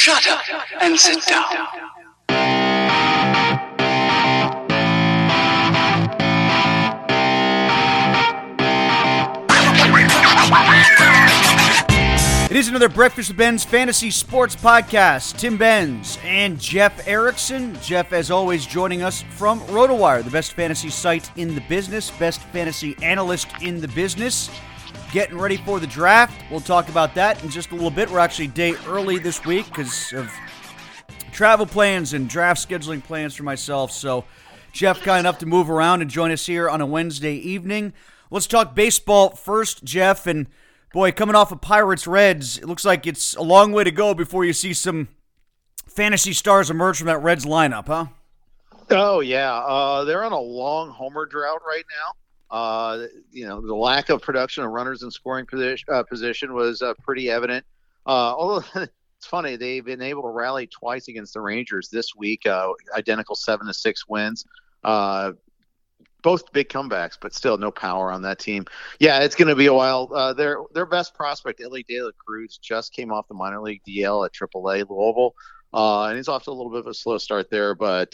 Shut up and sit down. It is another Breakfast with Ben's Fantasy Sports Podcast. Tim Benz and Jeff Erickson. Jeff, as always, joining us from RotoWire, the best fantasy site in the business, best fantasy analyst in the business. Getting ready for the draft. We'll talk about that in just a little bit. We're actually a day early this week because of travel plans and draft scheduling plans for myself. So Jeff kind enough to move around and join us here on a Wednesday evening. Let's talk baseball first, Jeff. And boy, coming off of Pirates-Reds, it looks like it's a long way to go before you see some fantasy stars emerge from that Reds lineup, huh? Oh, yeah. They're on a long homer drought right now. The lack of production of runners in scoring position was pretty evident. Although it's funny, they've been able to rally twice against the Rangers this week, identical 7-6 wins. Both big comebacks, but still no power on that team. Yeah, it's going to be a while. Their best prospect, Elly De La Cruz, just came off the minor league DL at AAA Louisville, and he's off to a little bit of a slow start there. But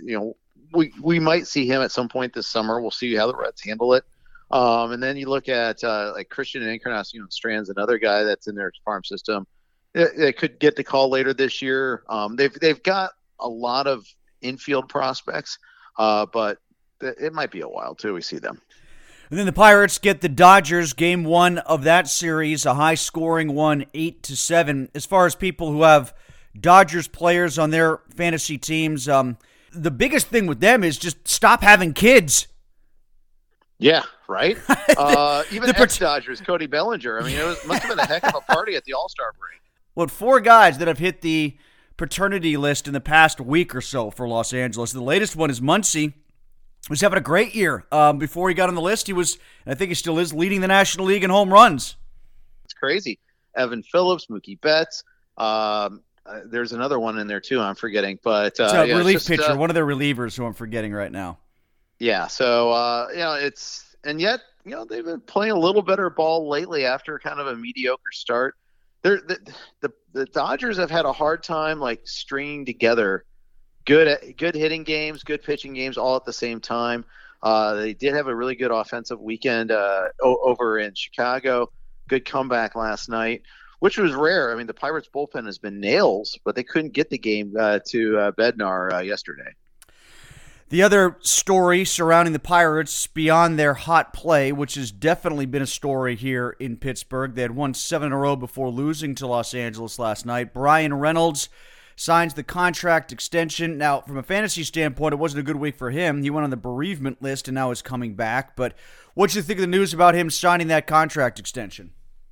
we might see him at some point this summer. We'll see how the Reds handle it. And then you look at like Christian Encarnacion Strand's another guy that's in their farm system. They could get the call later this year. They've got a lot of infield prospects, but it might be a while till we see them. And then the Pirates get the Dodgers, game one of that series, a high-scoring one, 8-7. As far as people who have Dodgers players on their fantasy teams, the biggest thing with them is just stop having kids. Yeah, right? Even ex-Dodgers, Cody Bellinger. I mean, must have been a heck of a party at the All-Star break. Well, 4 guys that have hit the paternity list in the past week or so for Los Angeles. The latest one is Muncy. He was having a great year. Before he got on the list, he was, and I think he still is, leading the National League in home runs. It's crazy. Evan Phillips, Mookie Betts. There's another one in there, too, I'm forgetting. But it's a relief pitcher, one of their relievers who I'm forgetting right now. Yeah, so, and yet, they've been playing a little better ball lately after kind of a mediocre start. The Dodgers have had a hard time, stringing together good hitting games, good pitching games all at the same time. They did have a really good offensive weekend over in Chicago. Good comeback last night, which was rare. I mean, the Pirates bullpen has been nails, but they couldn't get the game to Bednar yesterday. The other story surrounding the Pirates beyond their hot play, which has definitely been a story here in Pittsburgh. They had won 7 in a row before losing to Los Angeles last night. Bryan Reynolds signs the contract extension. Now, from a fantasy standpoint, it wasn't a good week for him. He went on the bereavement list and now is coming back. But what do you think of the news about him signing that contract extension?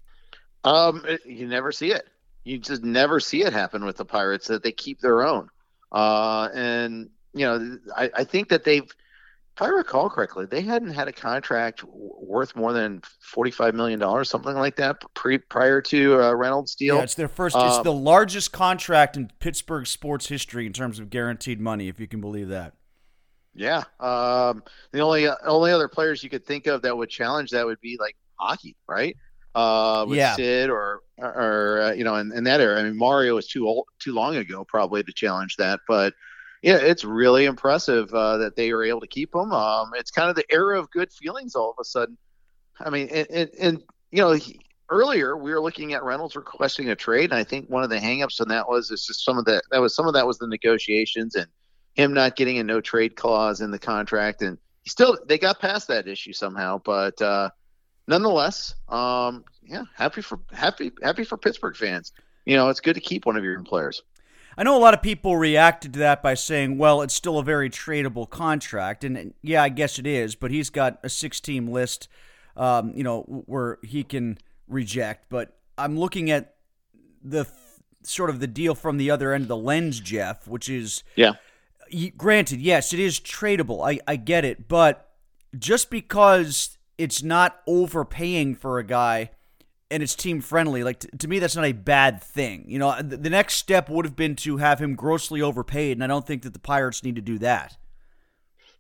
You never see it. You just never see it happen with the Pirates, that they keep their own. I think that if I recall correctly, they hadn't had a contract worth more than $45 million, something like that, prior to Reynolds' deal. Yeah, it's their first. It's the largest contract in Pittsburgh sports history in terms of guaranteed money, if you can believe that. Yeah. The only other players you could think of that would challenge that would be like hockey, right? With Sid or in that era. I mean, Mario was too long ago probably to challenge that, but. Yeah, it's really impressive that they were able to keep him. It's kind of the era of good feelings all of a sudden. I mean, earlier we were looking at Reynolds requesting a trade, and I think one of the hangups on that was some of that was the negotiations and him not getting a no trade clause in the contract, and they got past that issue somehow. But nonetheless, happy for Pittsburgh fans. It's good to keep one of your players. I know a lot of people reacted to that by saying, well, it's still a very tradable contract. And yeah, I guess it is, but he's got a 6-team list, where he can reject. But I'm looking at the sort of the deal from the other end of the lens, Jeff, which is, granted, yes, it is tradable. I get it. But just because it's not overpaying for a guy and it's team friendly, to me, that's not a bad thing. The next step would have been to have him grossly overpaid, and I don't think that the Pirates need to do that.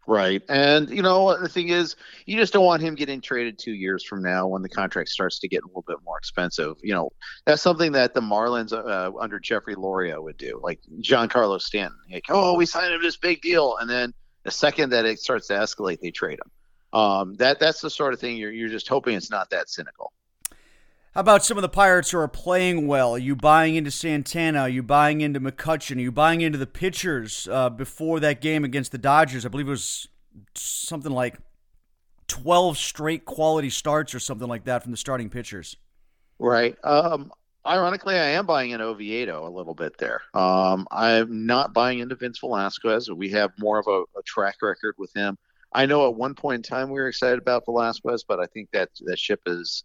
Right. And, the thing is, you just don't want him getting traded 2 years from now when the contract starts to get a little bit more expensive. That's something that the Marlins under Jeffrey Loria would do, like Giancarlo Stanton. Like, oh, we signed him this big deal. And then the second that it starts to escalate, they trade him. That's the sort of thing you're just hoping it's not that cynical. How about some of the Pirates who are playing well? Are you buying into Santana? Are you buying into McCutchen? Are you buying into the pitchers before that game against the Dodgers? I believe it was something like 12 straight quality starts or something like that from the starting pitchers. Right. Ironically, I am buying into Oviedo a little bit there. I'm not buying into Vince Velasquez. We have more of a track record with him. I know at one point in time we were excited about Velasquez, but I think that ship is,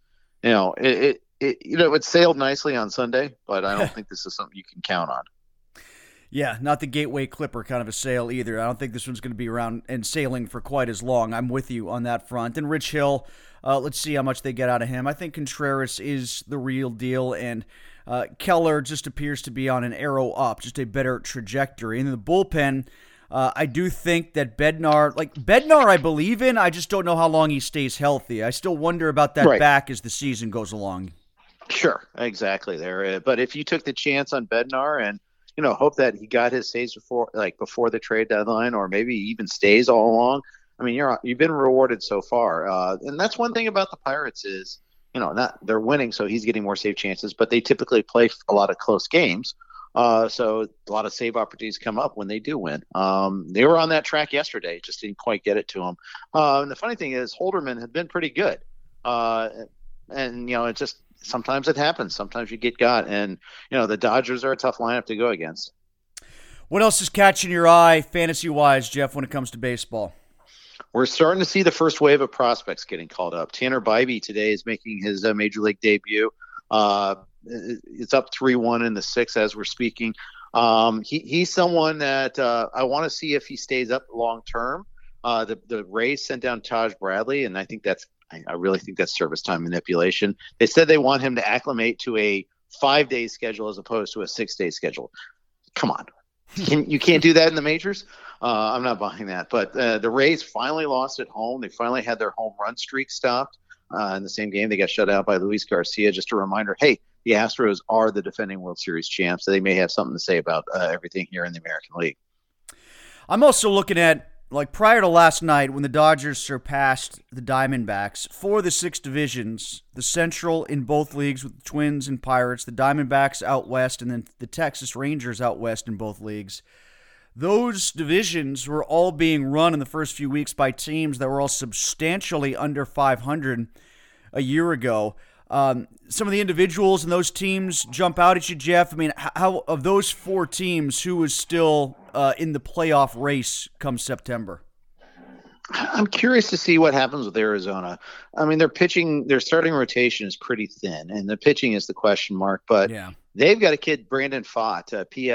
it sailed nicely on Sunday, but I don't think this is something you can count on. Yeah, not the Gateway Clipper kind of a sail either. I don't think this one's going to be around and sailing for quite as long. I'm with you on that front. And Rich Hill, let's see how much they get out of him. I think Contreras is the real deal, and Keller just appears to be on an arrow up, just a better trajectory. And in the bullpen, I do think that Bednar I believe in. I just don't know how long he stays healthy. I still wonder about that back as the season goes along. Sure, exactly there. But if you took the chance on Bednar and hope that he got his saves before the trade deadline, or maybe even stays all along. I mean, you've been rewarded so far, and that's one thing about the Pirates is, they're winning, so he's getting more save chances, but they typically play a lot of close games, so a lot of save opportunities come up when they do win. They were on that track yesterday, just didn't quite get it to them. And the funny thing is, Holderman had been pretty good, and it just. Sometimes it happens. Sometimes you get got. And, the Dodgers are a tough lineup to go against. What else is catching your eye fantasy-wise, Jeff, when it comes to baseball? We're starting to see the first wave of prospects getting called up. Tanner Bybee today is making his Major League debut. It's up 3-1 in the sixth as we're speaking. He's someone that I want to see if he stays up long-term. The Rays sent down Taj Bradley, and I really think that's service time manipulation. They said they want him to acclimate to a 5-day schedule as opposed to a 6-day schedule. Come on. You can't do that in the majors? I'm not buying that. But the Rays finally lost at home. They finally had their home run streak stopped. In the same game, they got shut out by Luis Garcia. Just a reminder, hey, the Astros are the defending World Series champs, so they may have something to say about everything here in the American League. I'm also looking at, prior to last night, when the Dodgers surpassed the Diamondbacks for the 6 divisions, the Central in both leagues with the Twins and Pirates, the Diamondbacks out west, and then the Texas Rangers out west in both leagues. Those divisions were all being run in the first few weeks by teams that were all substantially under 500 a year ago. Some of the individuals in those teams jump out at you, Jeff. I mean, how of those 4 teams, who is still in the playoff race come September? I'm curious to see what happens with Arizona. I mean, their starting rotation is pretty thin, and the pitching is the question mark. But they've got a kid, Brandon Pfaadt,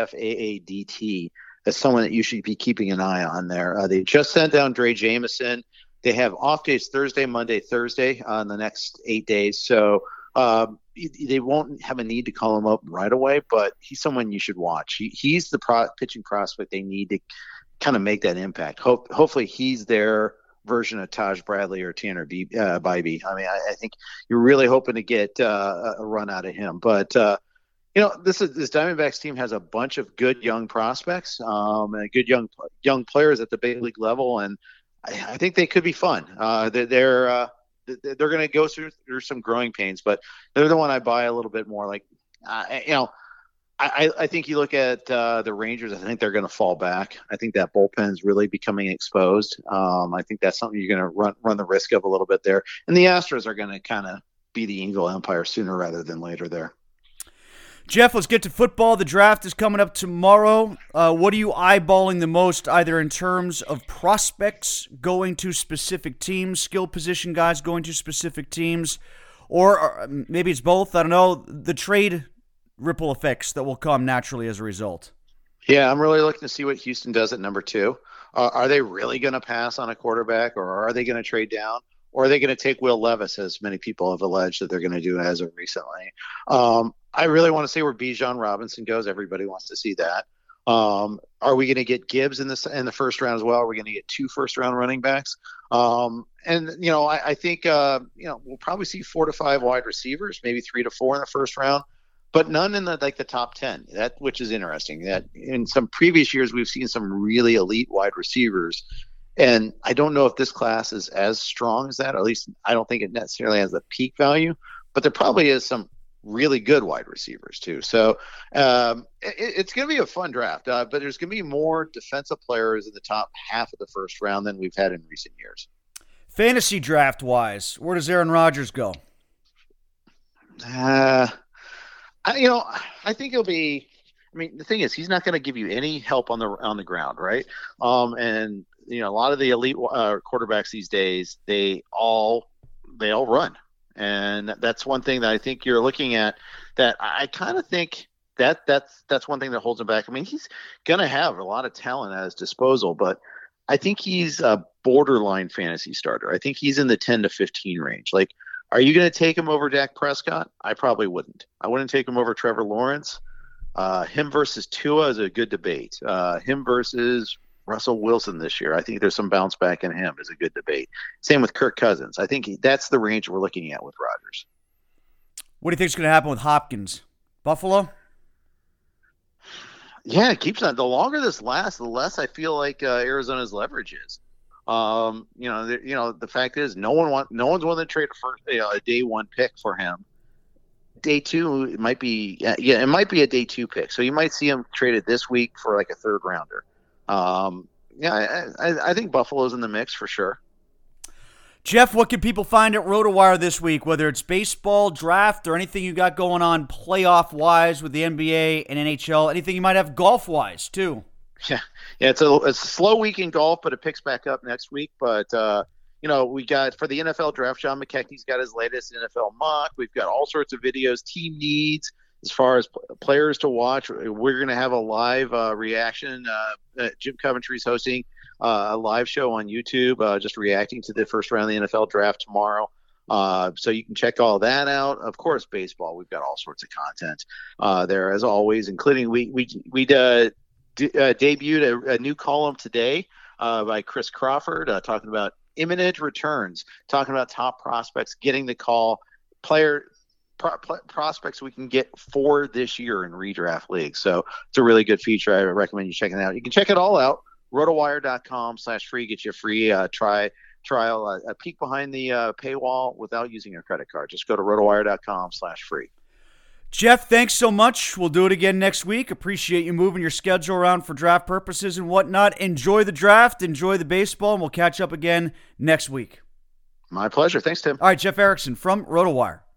PFAADT, as someone that you should be keeping an eye on there. They just sent down Dre Jameson. They have off days Thursday, Monday, Thursday on the next 8 days. So they won't have a need to call him up right away, but he's someone you should watch. He's the pitching prospect they need to kind of make that impact. Hopefully he's their version of Taj Bradley or Tanner Bybee. I mean, I think you're really hoping to get a run out of him. But, this Diamondbacks team has a bunch of good young prospects and good young players at the big league level, and I think they could be fun. They're going to go through some growing pains, but they're the one I buy a little bit more. I think you look at the Rangers. I think they're going to fall back. I think that bullpen is really becoming exposed. I think that's something you're going to run the risk of a little bit there. And the Astros are going to kind of be the Eagle Empire sooner rather than later there. Jeff, let's get to football. The draft is coming up tomorrow. What are you eyeballing the most, either in terms of prospects going to specific teams, skill position guys going to specific teams, or maybe it's both? I don't know. The trade ripple effects that will come naturally as a result. Yeah, I'm really looking to see what Houston does at number 2. Are they really going to pass on a quarterback, or are they going to trade down? Or are they going to take Will Levis, as many people have alleged that they're going to do as of recently? I really want to see where Bijan Robinson goes. Everybody wants to see that. Are we going to get Gibbs in the first round as well? Are we going to get 2 first-round running backs? I think we'll probably see 4 to 5 wide receivers, maybe 3 to 4 in the first round, but none in the top 10. Which is interesting. That in some previous years we've seen some really elite wide receivers, and I don't know if this class is as strong as that. Or at least I don't think it necessarily has the peak value, but there probably is some really good wide receivers too. So it's going to be a fun draft, but there's going to be more defensive players in the top half of the first round than we've had in recent years. Fantasy draft wise, where does Aaron Rodgers go? I think he'll be. I mean, the thing is, he's not going to give you any help on the ground, right? And a lot of the elite quarterbacks these days, they all run. And that's one thing that I think you're looking at, that I kind of think that's one thing that holds him back. I mean, he's going to have a lot of talent at his disposal, but I think he's a borderline fantasy starter. I think he's in the 10 to 15 range. Like, are you going to take him over Dak Prescott? I probably wouldn't. I wouldn't take him over Trevor Lawrence. Him versus Tua is a good debate. Him versus Russell Wilson this year, I think there's some bounce back in him, is a good debate. Same with Kirk Cousins. I think that's the range we're looking at with Rodgers. What do you think is going to happen with Hopkins? Buffalo? Yeah, it keeps on. The longer this lasts, the less I feel like Arizona's leverage is. The fact is, no one's willing to trade a day 1 pick for him. Day 2, it might be a day 2 pick. So you might see him traded this week for like a 3rd rounder. I think Buffalo's in the mix for sure. Jeff, what can people find at RotoWire this week, whether it's baseball, draft, or anything you got going on playoff-wise with the NBA and NHL, anything you might have golf-wise, too? Yeah, it's a slow week in golf, but it picks back up next week. But, we got, for the NFL draft, John McKechnie's got his latest NFL mock. We've got all sorts of videos, team needs, as far as players to watch. We're going to have a live reaction. Jim Coventry's hosting a live show on YouTube, just reacting to the first round of the NFL draft tomorrow. So you can check all that out. Of course, baseball, we've got all sorts of content there, as always, including we debuted a new column today by Chris Crawford, talking about imminent returns, talking about top prospects, getting the call, prospects we can get for this year in redraft leagues. So it's a really good feature. I recommend you checking it out. You can check it all out. Rotowire.com/free. Get you a free trial, a peek behind the paywall without using your credit card. Just go to rotowire.com/free. Jeff, thanks so much. We'll do it again next week. Appreciate you moving your schedule around for draft purposes and whatnot. Enjoy the draft, enjoy the baseball, and we'll catch up again next week. My pleasure. Thanks, Tim. All right, Jeff Erickson from RotoWire.